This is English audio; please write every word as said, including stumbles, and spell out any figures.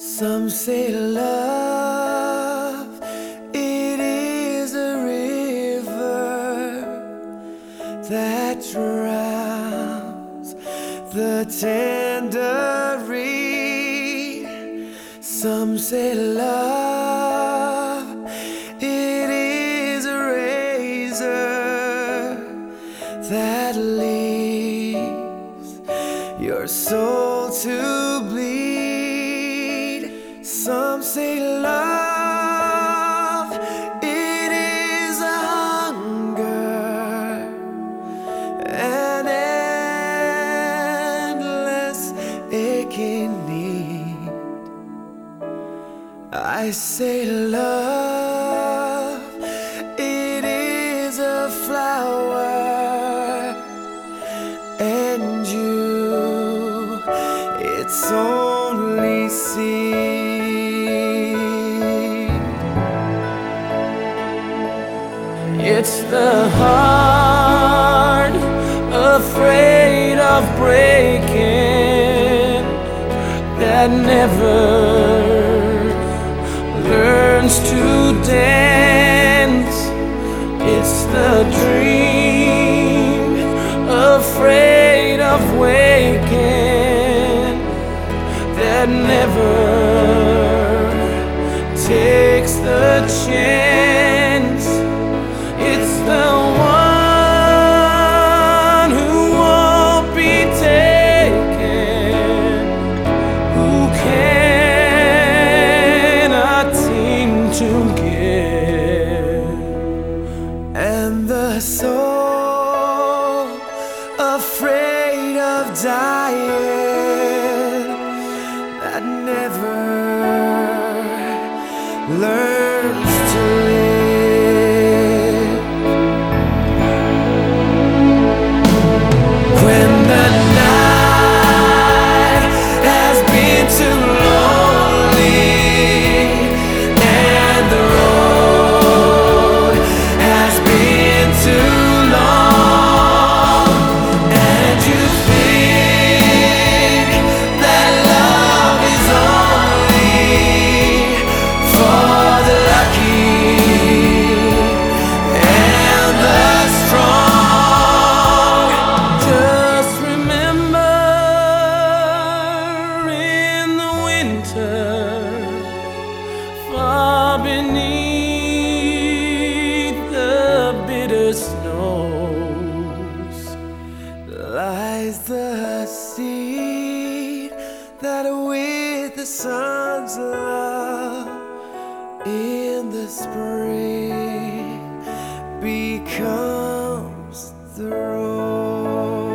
Some say love, it is a river that drowns the tender reed. Some say love, it is a razor that leaves your soul to bleed. Some say love, it is a hunger, an endless aching need. I say love, it is a flower, and you, it's only seed. It's the heart afraid of breaking that never learns to dance. It's the dream afraid of waking that never takes the chance. It's the one who won't be taken, who cannot seem to give. And the soul afraid of dying that never learns to live. When the night has been too lonely and the road has been too long, and you think that love is only for the lucky and the strong, just remember in the winter, far beneath the bitter snows, lies the seed that with the sun's love in the spring becomes the rose.